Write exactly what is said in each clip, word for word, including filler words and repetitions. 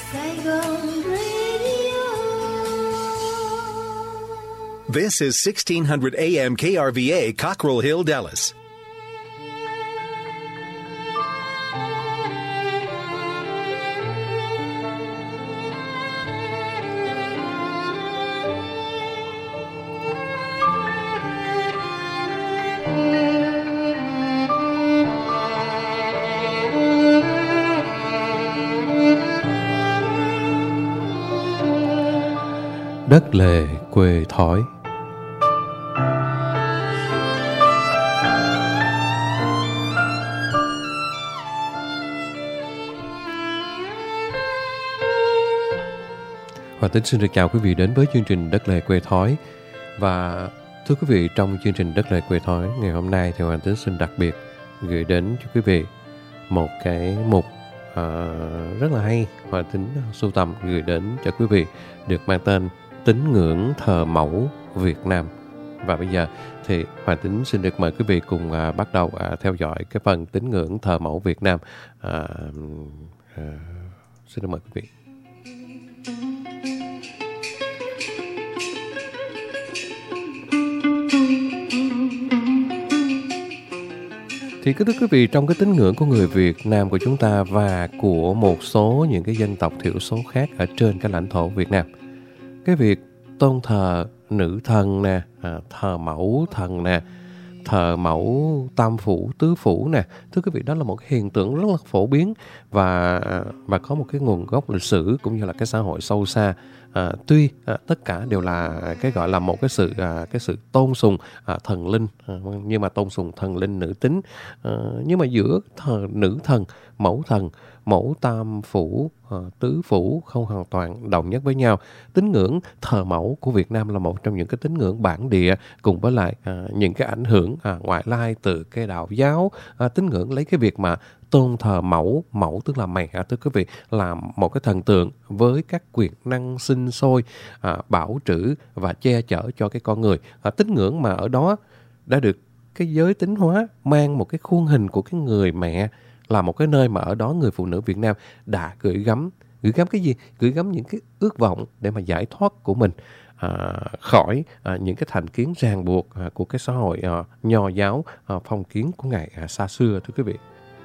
Saigon Radio. This is sixteen hundred A M K R V A, Cockrell Hill, Dallas. Đất lề quê thói. Hoàng Tính xin được chào quý vị đến với chương trình Đất lề quê thói. Và thưa quý vị, trong chương trình Đất lề quê thói ngày hôm nay thì Hoàng Tính xin đặc biệt gửi đến cho quý vị một cái mục uh, rất là hay. Hoàng Tính sưu tầm gửi đến cho quý vị được mang tên Tín ngưỡng thờ mẫu Việt Nam. Và bây giờ thì Hoàng Tính xin được mời quý vị cùng à, bắt đầu à, theo dõi cái phần tín ngưỡng thờ mẫu Việt Nam. À, à, xin được mời quý vị. Thì cứ thưa quý vị, trong cái tín ngưỡng của người Việt Nam của chúng ta và của một số những cái dân tộc thiểu số khác ở trên cái lãnh thổ Việt Nam, cái việc tôn thờ nữ thần nè, à, thờ mẫu thần nè, thờ mẫu tam phủ, tứ phủ nè, thưa quý vị, đó là một cái hiện tượng rất là phổ biến và và có một cái nguồn gốc lịch sử cũng như là cái xã hội sâu xa. À, tuy à, tất cả đều là cái gọi là một cái sự à, cái sự tôn sùng à, thần linh, à, nhưng mà tôn sùng thần linh nữ tính, à, nhưng mà giữa thờ nữ thần, mẫu thần, mẫu tam phủ, à, tứ phủ không hoàn toàn đồng nhất với nhau. Tín ngưỡng thờ mẫu của Việt Nam là một trong những cái tín ngưỡng bản địa, cùng với lại à, những cái ảnh hưởng à, ngoại lai từ cái đạo giáo. À, tín ngưỡng lấy cái việc mà tôn thờ mẫu, mẫu tức là mẹ, thưa quý vị, là một cái thần tượng với các quyền năng sinh sôi, à, bảo trữ và che chở cho cái con người. À, tín ngưỡng mà ở đó đã được cái giới tính hóa, mang một cái khuôn hình của cái người mẹ, là một cái nơi mà ở đó người phụ nữ Việt Nam đã gửi gắm, gửi gắm cái gì? Gửi gắm những cái ước vọng để mà giải thoát của mình à, khỏi à, những cái thành kiến ràng buộc à, của cái xã hội à, nho giáo à, phong kiến của ngày à, xa xưa, thưa quý vị.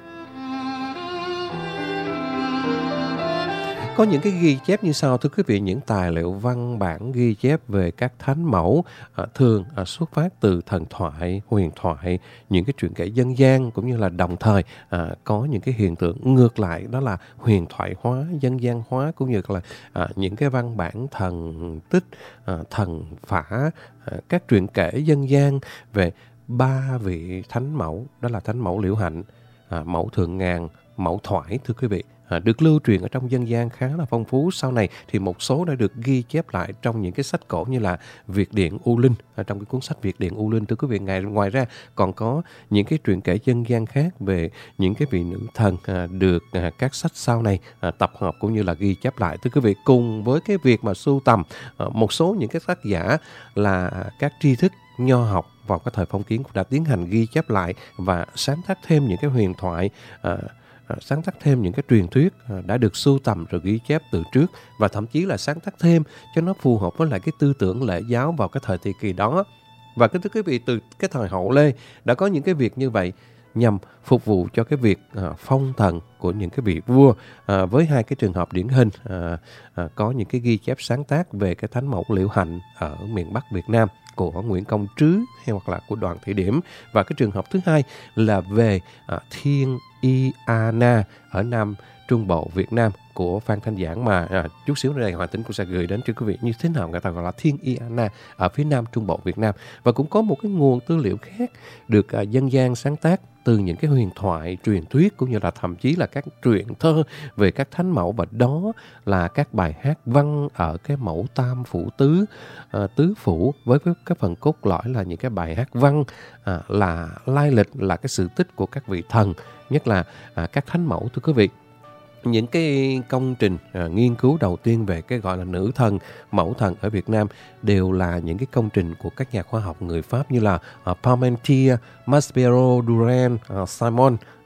Có những cái ghi chép như sau, thưa quý vị, những tài liệu văn bản ghi chép về các thánh mẫu à, thường à, xuất phát từ thần thoại, huyền thoại, những cái truyện kể dân gian, cũng như là đồng thời à, có những cái hiện tượng ngược lại, đó là huyền thoại hóa, dân gian hóa, cũng như là à, những cái văn bản thần tích, à, thần phả, à, các truyện kể dân gian về ba vị thánh mẫu, đó là thánh mẫu Liễu Hạnh, à, mẫu Thượng Ngàn, mẫu Thoại, thưa quý vị. À, được lưu truyền ở trong dân gian khá là phong phú. Sau này thì một số đã được ghi chép lại trong những cái sách cổ như là Việt Điện U Linh, à, trong cái cuốn sách Việt Điện U Linh, thưa quý vị. Ngoài, ngoài ra còn có những cái truyện kể dân gian khác về những cái vị nữ thần à, được à, các sách sau này à, tập hợp cũng như là ghi chép lại, thưa quý vị. Cùng với cái việc mà sưu tầm à, một số những cái tác giả là à, các tri thức nho học vào cái thời phong kiến cũng đã tiến hành ghi chép lại và sáng tác thêm những cái huyền thoại, à, sáng tác thêm những cái truyền thuyết đã được sưu tầm rồi ghi chép từ trước, và thậm chí là sáng tác thêm cho nó phù hợp với lại cái tư tưởng lễ giáo vào cái thời thời kỳ đó. Và cái thưa quý vị, từ cái thời Hậu Lê đã có những cái việc như vậy nhằm phục vụ cho cái việc à, phong thần của những cái vị vua, à, với hai cái trường hợp điển hình à, à, có những cái ghi chép sáng tác về cái thánh mẫu Liễu Hạnh ở miền Bắc Việt Nam của Nguyễn Công Trứ hay hoặc là của Đoàn Thị Điểm, và cái trường hợp thứ hai là về à, Thiên Y A Na ở Nam Trung Bộ Việt Nam của Phan Thanh Giảng, mà à, chút xíu nữa đây Hoàng Tính cũng sẽ gửi đến cho quý vị như thế nào người ta gọi là Thiên Y A Na ở phía Nam Trung Bộ Việt Nam. Và cũng có một cái nguồn tư liệu khác được à, dân gian sáng tác từ những cái huyền thoại, truyền thuyết, cũng như là thậm chí là các truyện thơ về các thánh mẫu, và đó là các bài hát văn ở cái mẫu tam phủ tứ, à, tứ phủ, với cái, cái phần cốt lõi là những cái bài hát văn à, là lai lịch, là cái sự tích của các vị thần, nhất là à, các thánh mẫu, thưa quý vị. Những cái công trình à, nghiên cứu đầu tiên về cái gọi là nữ thần, mẫu thần ở Việt Nam đều là những cái công trình của các nhà khoa học người Pháp như là à, Parmentier, Maspero, Durand, à, Simon,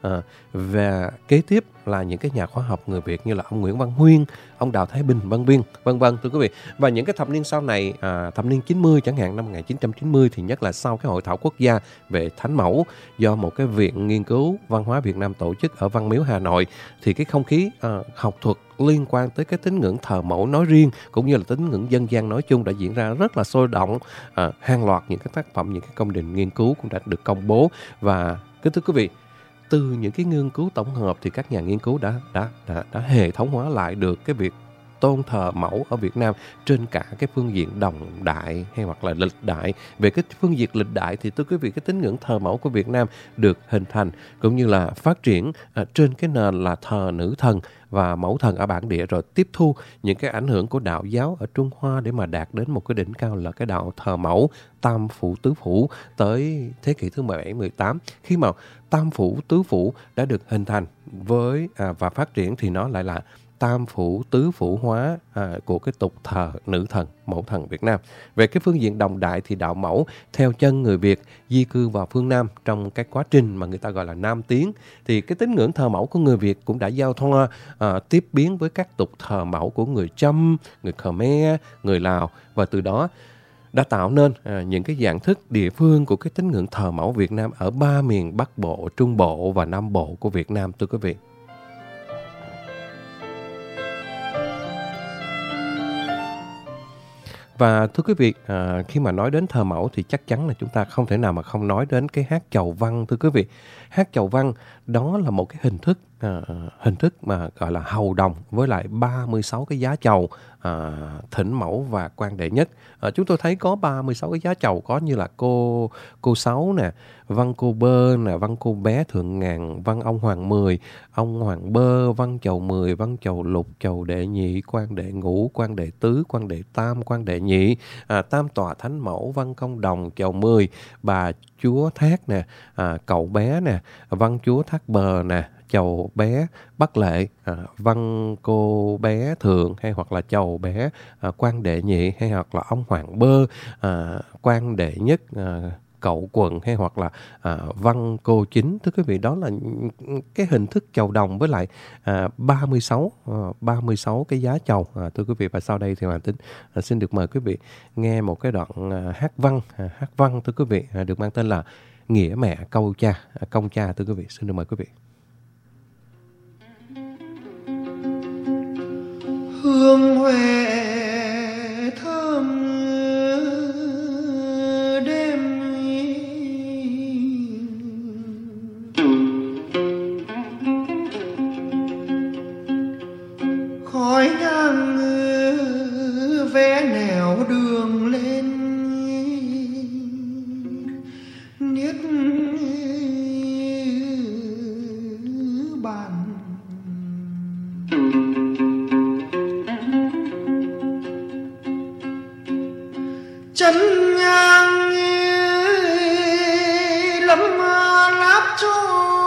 À, và kế tiếp là những cái nhà khoa học người Việt như là ông Nguyễn Văn Huyên, ông Đào Thái Bình, vân vân, vân vân thưa quý vị. Và những cái thập niên sau này, à, thập niên chín mươi chẳng hạn, năm một nghìn chín trăm chín mươi thì nhất là sau cái hội thảo quốc gia về thánh mẫu do một cái viện nghiên cứu văn hóa Việt Nam tổ chức ở Văn Miếu Hà Nội, thì cái không khí à, học thuật liên quan tới cái tín ngưỡng thờ mẫu nói riêng cũng như là tín ngưỡng dân gian nói chung đã diễn ra rất là sôi động. À, hàng loạt những cái tác phẩm, những cái công trình nghiên cứu cũng đã được công bố. Và kính thưa quý vị, từ những cái nghiên cứu tổng hợp thì các nhà nghiên cứu đã đã đã đã hệ thống hóa lại được cái việc tôn thờ mẫu ở Việt Nam trên cả cái phương diện đồng đại hay hoặc là lịch đại. Về cái phương diện lịch đại thì thưa quý vị, cái tín ngưỡng thờ mẫu của Việt Nam được hình thành cũng như là phát triển à, trên cái nền là thờ nữ thần và mẫu thần ở bản địa, rồi tiếp thu những cái ảnh hưởng của đạo giáo ở Trung Hoa để mà đạt đến một cái đỉnh cao là cái đạo thờ mẫu tam phủ tứ phủ tới thế kỷ thứ mười bảy mười tám. Khi mà tam phủ tứ phủ đã được hình thành với à, và phát triển thì nó lại là tam phủ tứ phủ hóa à, của cái tục thờ nữ thần, mẫu thần Việt Nam. Về cái phương diện đồng đại thì đạo mẫu theo chân người Việt di cư vào phương Nam trong cái quá trình mà người ta gọi là Nam tiến, thì cái tín ngưỡng thờ mẫu của người Việt cũng đã giao thoa à, tiếp biến với các tục thờ mẫu của người Chăm, người Khmer, người Lào, và từ đó đã tạo nên à, những cái dạng thức địa phương của cái tín ngưỡng thờ mẫu Việt Nam ở ba miền Bắc Bộ, Trung Bộ và Nam Bộ của Việt Nam thưa quý vị. Và thưa quý vị, à, khi mà nói đến thờ mẫu thì chắc chắn là chúng ta không thể nào mà không nói đến cái hát chầu văn thưa quý vị. Hát chầu văn đó là một cái hình thức à, hình thức mà gọi là hầu đồng với lại ba mươi sáu cái giá chầu à, thỉnh mẫu và quan đệ nhất. À, chúng tôi thấy có ba mươi sáu cái giá chầu, có như là cô cô Sáu nè, văn cô Bơ nè, văn cô Bé Thượng Ngàn, văn ông Hoàng Mười, ông Hoàng Bơ, văn chầu Mười, văn chầu Lục, chầu đệ nhị, quan đệ ngũ, quan đệ tứ, quan đệ tam, quan đệ nhị, à, tam tòa thánh mẫu, văn công đồng, chầu Mười, bà chúa Thác nè, à, cậu bé nè, văn chúa Thác Bờ nè, chầu bé Bắc Lệ, à, văn cô bé Thượng, hay hoặc là chầu bé à, quan đệ nhị, hay hoặc là ông Hoàng Bơ, à, quan đệ nhất, à, cậu quần, hay hoặc là à, văn cô chính. Thưa quý vị, đó là cái hình thức chầu đồng với lại à, ba mươi sáu, à, ba mươi sáu cái giá chầu. À, thưa quý vị, và sau đây thì Hoàng Tính à, xin được mời quý vị nghe một cái đoạn à, hát văn, à, hát văn thưa quý vị, à, được mang tên là Nghĩa mẹ câu cha, à, công cha. Thưa quý vị, xin được mời quý vị. Hương huệ thơm đêm, khói nhang vẽ nẻo đường lên, niết bàn chân nhang lấm láp cho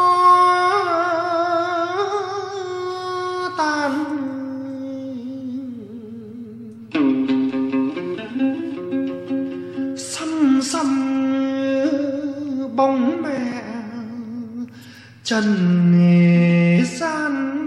tàn, xăm xăm bóng mẹ trần gian.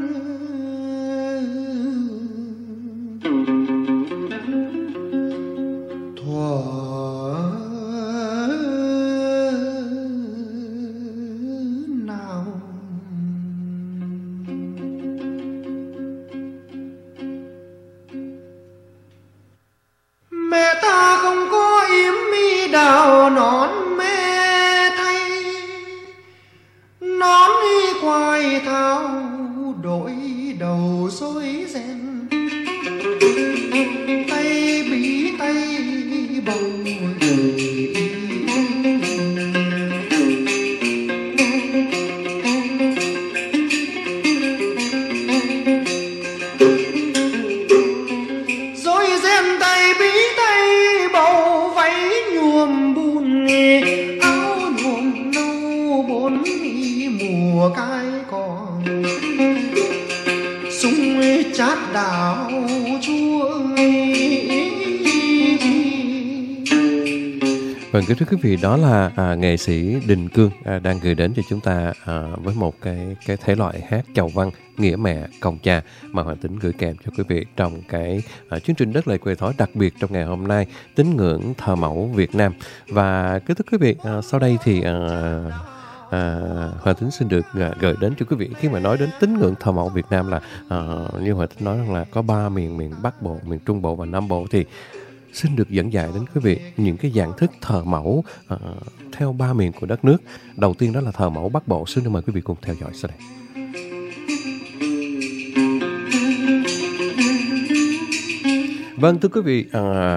Vâng, kính thưa quý vị, đó là à, nghệ sĩ Đình Cương à, đang gửi đến cho chúng ta à, với một cái cái thể loại hát chầu văn nghĩa mẹ công cha mà Hoàng Tính gửi kèm cho quý vị trong cái à, chương trình Đất Lệ Quê Thói đặc biệt trong ngày hôm nay, tín ngưỡng thờ mẫu Việt Nam. Và kính thưa quý vị, à, sau đây thì à, À, Hoàng Tính xin được à, gửi đến cho quý vị khi mà nói đến tín ngưỡng thờ mẫu Việt Nam là à, như Hoàng Tính nói rằng là có ba miền, miền Bắc Bộ, miền Trung Bộ và Nam Bộ, thì xin được dẫn dạy đến quý vị những cái dạng thức thờ mẫu uh, theo ba miền của đất nước. Đầu tiên đó là thờ mẫu Bắc Bộ. Xin mời quý vị cùng theo dõi sau đây. Vâng, thưa quý vị,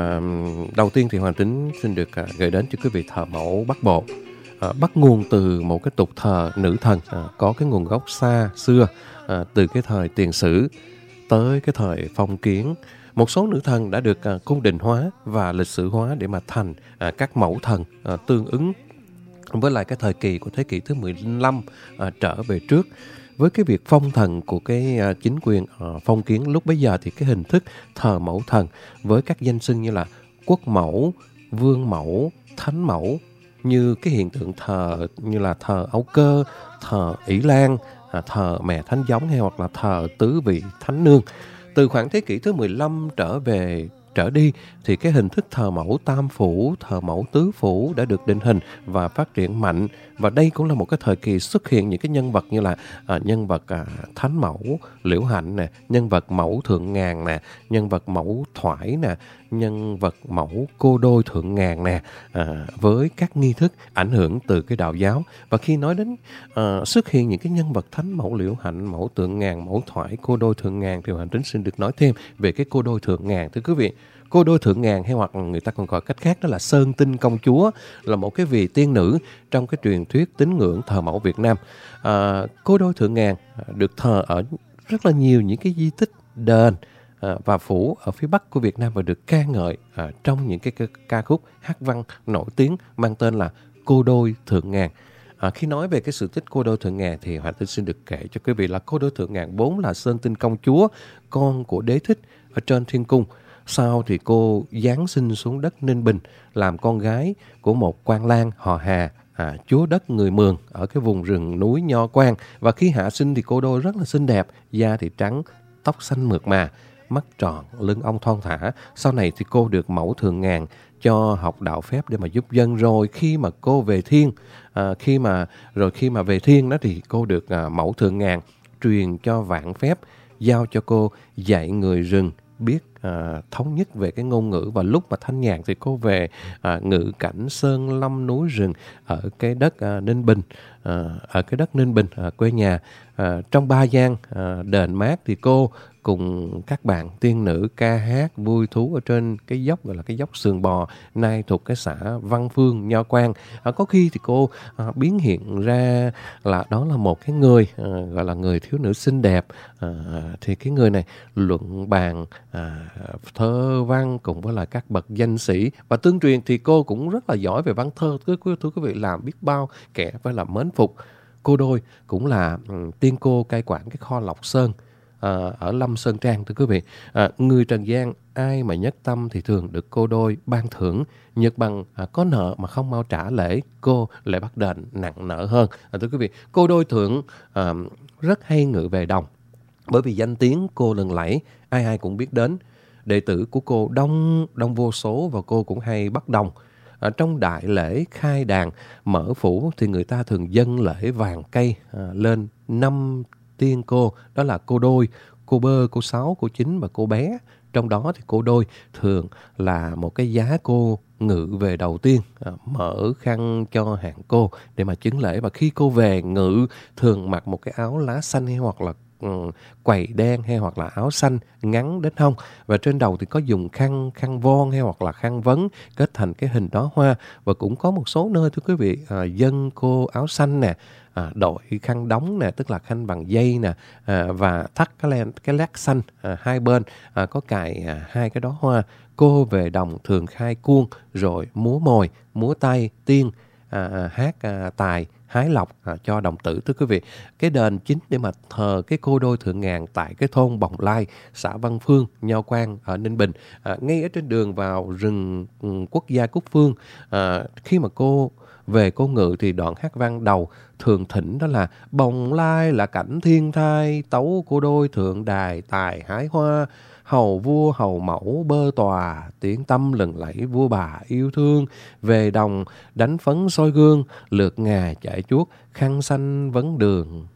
uh, đầu tiên thì Hoàng Tính xin được uh, gửi đến cho quý vị thờ mẫu Bắc Bộ. Uh, bắt nguồn từ một cái tục thờ nữ thần uh, có cái nguồn gốc xa xưa, uh, từ cái thời Tiền Sử tới cái thời Phong Kiến. Một số nữ thần đã được uh, cung đình hóa và lịch sử hóa để mà thành uh, các mẫu thần uh, tương ứng với lại cái thời kỳ của thế kỷ thứ mười lăm uh, trở về trước. Với cái việc phong thần của cái uh, chính quyền uh, Phong Kiến lúc bấy giờ thì cái hình thức thờ mẫu thần với các danh xưng như là quốc mẫu, vương mẫu, thánh mẫu, như cái hiện tượng thờ như là thờ Âu Cơ, thờ Ỷ Lan, uh, thờ mẹ Thánh Giống hay hoặc là thờ tứ vị Thánh Nương. Từ khoảng thế kỷ thứ mười lăm trở về trở đi thì cái hình thức thờ mẫu tam phủ, thờ mẫu tứ phủ đã được định hình và phát triển mạnh. Và đây cũng là một cái thời kỳ xuất hiện những cái nhân vật như là à, nhân vật à, thánh mẫu Liễu Hạnh nè, nhân vật mẫu Thượng Ngàn nè, nhân vật mẫu Thoải nè, nhân vật mẫu Cô Đôi Thượng Ngàn nè, à, với các nghi thức ảnh hưởng từ cái đạo giáo. Và khi nói đến à, xuất hiện những cái nhân vật thánh mẫu Liễu Hạnh, mẫu Thượng Ngàn, mẫu Thoải, Cô Đôi Thượng Ngàn thì Hoàng Tính xin được nói thêm về cái Cô Đôi Thượng Ngàn. Thưa quý vị, Cô Đôi Thượng Ngàn hay hoặc người ta còn gọi cách khác đó là Sơn Tinh Công Chúa, là một cái vị tiên nữ trong cái truyền thuyết tín ngưỡng thờ mẫu Việt Nam. À, Cô Đôi Thượng Ngàn được thờ ở rất là nhiều những cái di tích đền à, và phủ ở phía Bắc của Việt Nam và được ca ngợi à, trong những cái ca, ca khúc hát văn nổi tiếng mang tên là Cô Đôi Thượng Ngàn. À, khi nói về cái sự tích Cô Đôi Thượng Ngàn thì Hoàng Tính xin được kể cho quý vị là Cô Đôi Thượng Ngàn vốn là Sơn Tinh Công Chúa, con của Đế Thích ở trên thiên cung. Sau thì cô giáng sinh xuống đất Ninh Bình làm con gái của một quan lang họ Hà, à, chúa đất người Mường ở cái vùng rừng núi Nho Quan. Và khi hạ sinh thì cô Đôi rất là xinh đẹp, da thì trắng, tóc xanh mượt mà, mắt tròn, lưng ong thon thả. Sau này thì cô được mẫu Thượng Ngàn cho học đạo phép để mà giúp dân. Rồi khi mà cô về thiên, à, khi mà rồi khi mà về thiên đó thì cô được à, mẫu Thượng Ngàn truyền cho vạn phép, giao cho cô dạy người rừng biết à, thống nhất về cái ngôn ngữ. Và lúc mà thanh nhàn thì cô về à, ngự cảnh sơn lâm núi rừng ở cái đất à, Ninh Bình, à, ở cái đất Ninh Bình à, quê nhà. À, trong ba gian à, đền mát thì cô cùng các bạn tiên nữ ca hát vui thú ở trên cái dốc gọi là cái dốc Sườn Bò, nay thuộc cái xã Văn Phương, Nho Quan. À, có khi thì cô à, biến hiện ra là đó là một cái người à, gọi là người thiếu nữ xinh đẹp. À, thì cái người này luận bàn à, thơ văn cùng với là các bậc danh sĩ, và tương truyền thì cô cũng rất là giỏi về văn thơ. Thưa quý vị, làm biết bao kẻ phải là mến phục. Cô Đôi cũng là um, tiên cô cai quản cái kho Lộc Sơn à, ở Lâm Sơn Trang. Thưa quý vị, à, người trần gian ai mà nhất tâm thì thường được cô Đôi ban thưởng. Nhật bằng à, có nợ mà không mau trả lễ, cô lại bắt đền nặng nợ hơn. À, thưa quý vị, cô Đôi thượng à, rất hay ngự về đồng, bởi vì danh tiếng cô lừng lẫy, ai ai cũng biết đến. Đệ tử của cô đông đông vô số và cô cũng hay bắt đồng. À, trong đại lễ khai đàn mở phủ thì người ta thường dâng lễ vàng cây à, lên năm tiên cô, đó là cô Đôi, cô Bơ, cô Sáu, cô Chín và cô Bé. Trong đó thì cô Đôi thường là một cái giá cô ngự về đầu tiên, à, mở khăn cho hạng cô để mà chứng lễ. Và khi cô về ngự thường mặc một cái áo lá xanh hay hoặc là um, quầy đen hay hoặc là áo xanh ngắn đến hông, và trên đầu thì có dùng khăn khăn von hay hoặc là khăn vấn kết thành cái hình đóa hoa. Và cũng có một số nơi thưa quý vị à, dân cô áo xanh nè, à, đội khăn đóng nè, tức là khăn bằng dây nè, à, và thắt cái len cái lát xanh à, hai bên à, có cài à, hai cái đóa hoa. Cô về đồng thường khai cuông rồi múa mồi, múa tay tiên à, hát à, tài hái lộc à, cho đồng tử thưa quý vị. Cái đền chính để mà thờ cái cô đôi thượng ngàn tại cái thôn Bồng Lai, xã Văn Phương, Nho Quan ở Ninh Bình, à, ngay ở trên đường vào rừng um, quốc gia Cúc Phương. À, khi mà cô về cô ngự thì đoạn hát văn đầu thường thỉnh đó là Bồng Lai là cảnh thiên thai, tấu cô đôi thượng đài tài hái hoa, hầu vua hầu mẫu bơ tòa, tiếng tâm lừng lẫy vua bà yêu thương, về đồng đánh phấn soi gương, lượt ngà chạy chuốt khăn xanh vấn đường.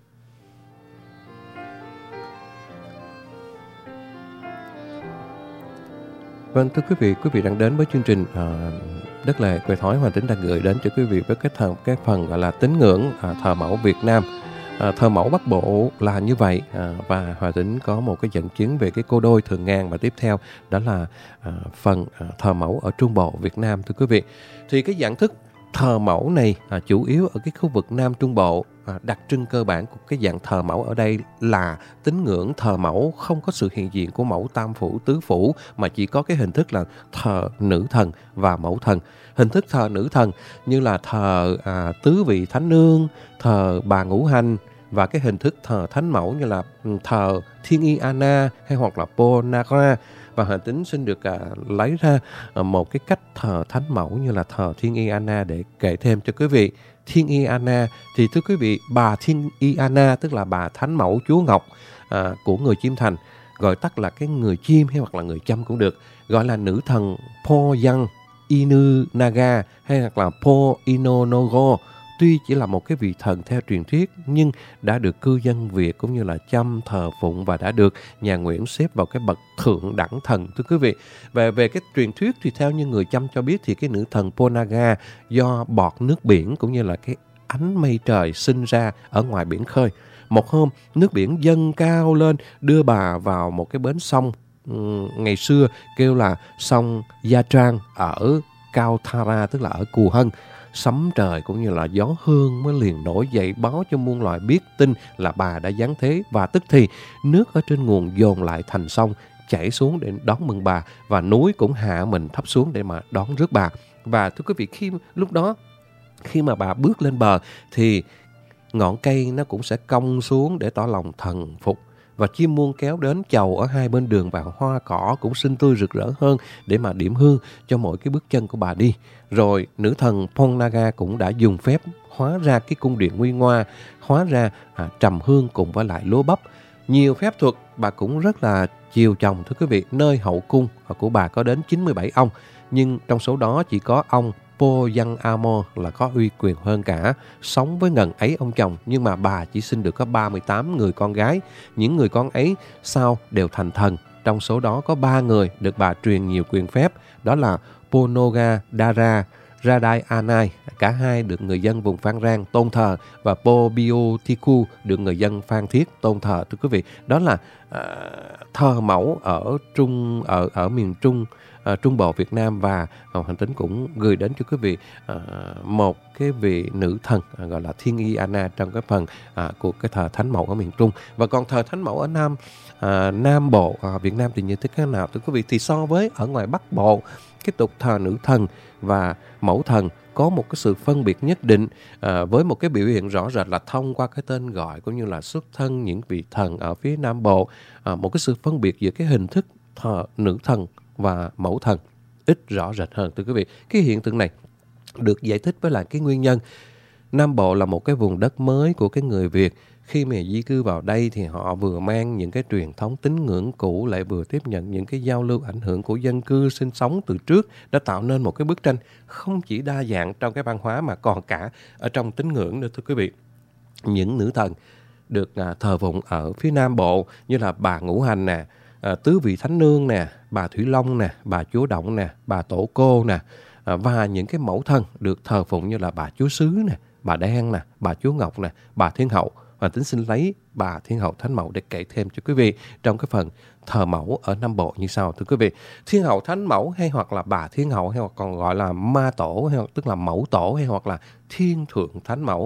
Vâng, thưa quý vị, quý vị đang đến với chương trình uh, Đất Lệ Quê Thói. Hoàng Tính đang gửi đến cho quý vị với cái, thờ, cái phần gọi là tín ngưỡng uh, thờ mẫu Việt Nam. À, thờ mẫu Bắc Bộ là như vậy, à, và Hòa Tính có một cái dẫn chứng về cái cô đôi thượng ngàn, và tiếp theo đó là à, phần à, thờ mẫu ở Trung Bộ Việt Nam thưa quý vị. Thì cái dạng thức thờ mẫu này à, chủ yếu ở cái khu vực Nam Trung Bộ. À, đặc trưng cơ bản của cái dạng thờ mẫu ở đây là tín ngưỡng thờ mẫu không có sự hiện diện của mẫu tam phủ tứ phủ, mà chỉ có cái hình thức là thờ nữ thần và mẫu thần. Hình thức thờ nữ thần như là thờ à, tứ vị thánh nương, thờ bà ngũ hành, và cái hình thức thờ thánh mẫu như là thờ Thiên Y Anna hay hoặc là Ponagra. Và Hoàng Tính xin được à, lấy ra à, một cái cách thờ thánh mẫu như là thờ Thiên Y Anna để kể thêm cho quý vị. Thiên Y Anna thì thưa quý vị, bà Thiên Y Anna tức là bà thánh mẫu Chúa Ngọc à, của người Chiêm Thành, gọi tắt là cái người chim hay hoặc là người chăm cũng được, gọi là nữ thần Po Yang Inu Naga hay hoặc là Po Inonogo. Tuy chỉ là một cái vị thần theo truyền thuyết, nhưng đã được cư dân Việt cũng như là chăm thờ phụng và đã được nhà Nguyễn xếp vào cái bậc thượng đẳng thần thưa quý vị. Về về cái truyền thuyết thì theo như người chăm cho biết thì cái nữ thần Ponaga do bọt nước biển cũng như là cái ánh mây trời sinh ra ở ngoài biển khơi. Một hôm nước biển dâng cao lên đưa bà vào một cái bến sông ngày xưa kêu là sông Gia Trang ở Cao Thara, tức là ở Cù Hân. Sấm trời cũng như là gió hương mới liền nổi dậy báo cho muôn loài biết tin là bà đã giáng thế, và tức thì nước ở trên nguồn dồn lại thành sông chảy xuống để đón mừng bà, và núi cũng hạ mình thấp xuống để mà đón rước bà. Và thưa quý vị, khi lúc đó khi mà bà bước lên bờ thì ngọn cây nó cũng sẽ cong xuống để tỏ lòng thần phục, và chim muôn kéo đến chầu ở hai bên đường, và hoa cỏ cũng xinh tươi rực rỡ hơn để mà điểm hương cho mỗi cái bước chân của bà đi. Rồi nữ thần Ponaga cũng đã dùng phép hóa ra cái cung điện nguy nga, hóa ra à, trầm hương cùng với lại lúa bắp. Nhiều phép thuật bà cũng rất là chiều chồng thưa quý vị. Nơi hậu cung của bà có đến chín mươi bảy ông, nhưng trong số đó chỉ có ông Po Yang Amo là có uy quyền hơn cả, sống với ngần ấy ông chồng, nhưng mà bà chỉ sinh được có ba mươi tám người con gái. Những người con ấy sau đều thành thần. Trong số đó có ba người được bà truyền nhiều quyền phép, đó là Ponoga Dara, Radai Anai, cả hai được người dân vùng Phan Rang tôn thờ, và Po Biotiku được người dân Phan Thiết tôn thờ. Thưa quý vị, đó là uh, thờ mẫu ở trung ở ở miền Trung, uh, Trung Bộ Việt Nam. Và uh, Hoàng Tính cũng gửi đến cho quý vị uh, một cái vị nữ thần uh, gọi là Thiên Y Anna trong cái phần uh, của cái thờ thánh mẫu ở miền Trung. Và còn thờ thánh mẫu ở Nam uh, Nam Bộ uh, Việt Nam thì như thế nào thưa quý vị? Thì so với ở ngoài Bắc Bộ, cái tục thờ nữ thần và mẫu thần có một cái sự phân biệt nhất định, à, với một cái biểu hiện rõ rệt là thông qua cái tên gọi cũng như là xuất thân những vị thần ở phía Nam Bộ, à, một cái sự phân biệt giữa cái hình thức thờ nữ thần và mẫu thần ít rõ rệt hơn thưa quý vị. Cái hiện tượng này được giải thích với lại cái nguyên nhân Nam Bộ là một cái vùng đất mới của cái người Việt. Khi mà di cư vào đây thì họ vừa mang những cái truyền thống tín ngưỡng cũ, lại vừa tiếp nhận những cái giao lưu ảnh hưởng của dân cư sinh sống từ trước, đã tạo nên một cái bức tranh không chỉ đa dạng trong cái văn hóa mà còn cả ở trong tín ngưỡng nữa thưa quý vị. Những nữ thần được à, thờ phụng ở phía Nam Bộ như là bà Ngũ Hành nè, à, tứ vị thánh nương nè, bà Thủy Long nè, bà Chúa Động nè, bà Tổ Cô nè, à, và những cái mẫu thần được thờ phụng như là bà Chúa Sứ nè, bà Đen nè, bà Chúa Ngọc nè, bà Thiên Hậu. Hoàng Tính xin lấy bà Thiên Hậu Thánh Mẫu để kể thêm cho quý vị trong cái phần thờ mẫu ở Nam Bộ như sau thưa quý vị. Thiên Hậu Thánh Mẫu hay hoặc là bà Thiên Hậu hay hoặc còn gọi là Ma Tổ hay hoặc tức là Mẫu Tổ hay hoặc là Thiên Thượng Thánh Mẫu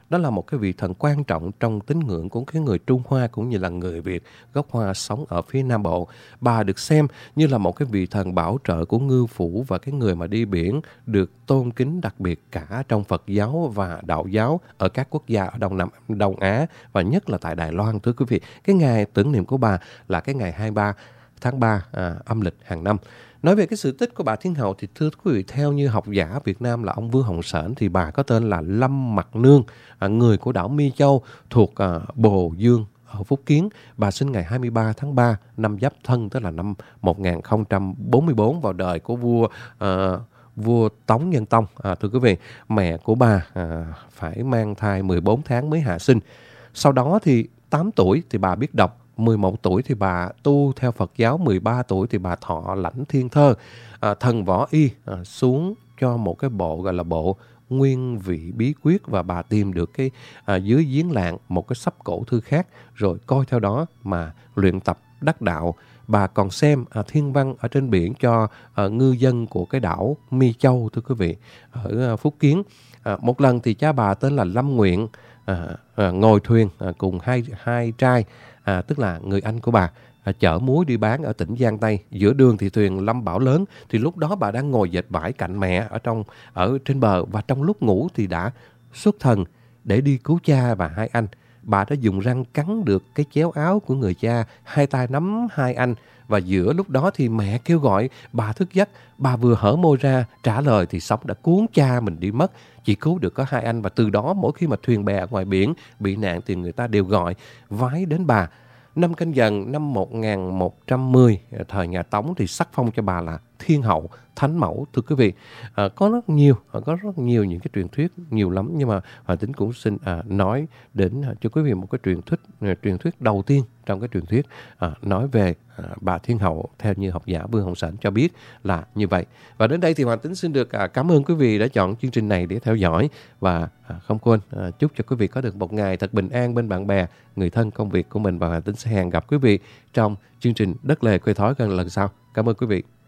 Đó là một cái vị thần quan trọng trong tín ngưỡng của cái người Trung Hoa cũng như là người Việt gốc Hoa sống ở phía Nam Bộ. Bà được xem như là một cái vị thần bảo trợ của ngư phủ và cái người mà đi biển, được tôn kính đặc biệt cả trong Phật giáo và Đạo giáo ở các quốc gia ở Đông Nam Đông Á và nhất là tại Đài Loan, thưa quý vị. Cái ngày tưởng niệm của bà là cái ngày hai mươi ba tháng ba à, âm lịch hàng năm. Nói về cái sự tích của bà Thiên Hậu thì thưa quý vị, theo như học giả Việt Nam là ông Vương Hồng Sển thì bà có tên là Lâm Mặc Nương, à, người của đảo My Châu thuộc à, Bồ Dương ở Phúc Kiến. Bà sinh ngày hai mươi ba tháng ba năm Giáp Thân, tức là năm một nghìn không trăm bốn mươi tư, vào đời của vua à, vua Tống Nhân Tông. À, thưa quý vị, mẹ của bà à, phải mang thai mười bốn tháng mới hạ sinh. Sau đó thì tám tuổi thì bà biết đọc, mười một tuổi thì bà tu theo Phật giáo, mười ba tuổi thì bà thọ lãnh thiên thơ. À, thần võ y à, xuống cho một cái bộ gọi là bộ Nguyên Vị Bí Quyết và bà tìm được cái à, dưới giếng lạng một cái sắp cổ thư khác, rồi coi theo đó mà luyện tập đắc đạo. Bà còn xem à, thiên văn ở trên biển cho à, ngư dân của cái đảo My Châu, thưa quý vị, ở à, Phúc Kiến. À, một lần thì cha bà tên là Lâm Nguyện à, à, ngồi thuyền à, cùng hai hai trai, à, tức là người anh của bà, à, chở muối đi bán ở tỉnh Giang Tây. Giữa đường thì thuyền lâm bão lớn, thì lúc đó bà đang ngồi dệt vải cạnh mẹ ở trong ở trên bờ, và trong lúc ngủ thì đã xuất thần để đi cứu cha và hai anh. Bà đã dùng răng cắn được cái chéo áo của người cha, hai tay nắm hai anh, và giữa lúc đó thì mẹ kêu gọi, bà thức giấc. Bà vừa hở môi ra trả lời thì sóng đã cuốn cha mình đi mất, chỉ cứu được có hai anh. Và từ đó mỗi khi mà thuyền bè ở ngoài biển bị nạn thì người ta đều gọi vái đến bà. Năm Canh Dần năm một nghìn một trăm mười, thời nhà Tống thì sắc phong cho bà là Thiên Hậu, Thánh Mẫu, thưa quý vị. À, có rất nhiều, có rất nhiều những cái truyền thuyết, nhiều lắm, nhưng mà Hoàng Tính cũng xin à, nói đến à, cho quý vị một cái truyền thuyết, à, truyền thuyết đầu tiên trong cái truyền thuyết à, nói về à, bà Thiên Hậu theo như học giả Vương Hồng Sển cho biết là như vậy. Và đến đây thì Hoàng Tính xin được à, cảm ơn quý vị đã chọn chương trình này để theo dõi, và à, không quên à, chúc cho quý vị có được một ngày thật bình an bên bạn bè, người thân, công việc của mình, và Hoàng Tính sẽ hẹn gặp quý vị trong chương trình Đất Lề Quê Thói gần lần sau. Cảm ơn quý vị.